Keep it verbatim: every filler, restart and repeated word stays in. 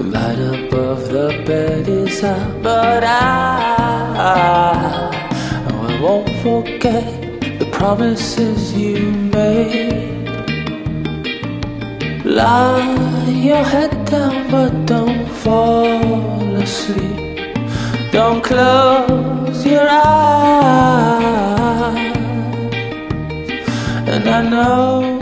The light above the bed is out, but I, oh, I won't forget the promises you made. Lie your head down, but don't fall asleep. Don't close your eyes. And I know